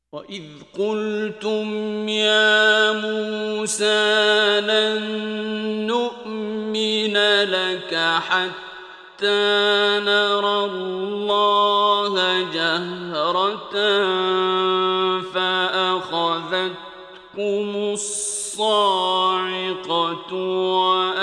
وَإِذْ قُلْتُمْ يَا مُوسَىٰ لَن نُّؤْمِنَ لَكَ حَتَّىٰ نَرَى اللَّهَ جَهْرَةً فَأَخَذَتْكُمُ الصَّاعِقَةُ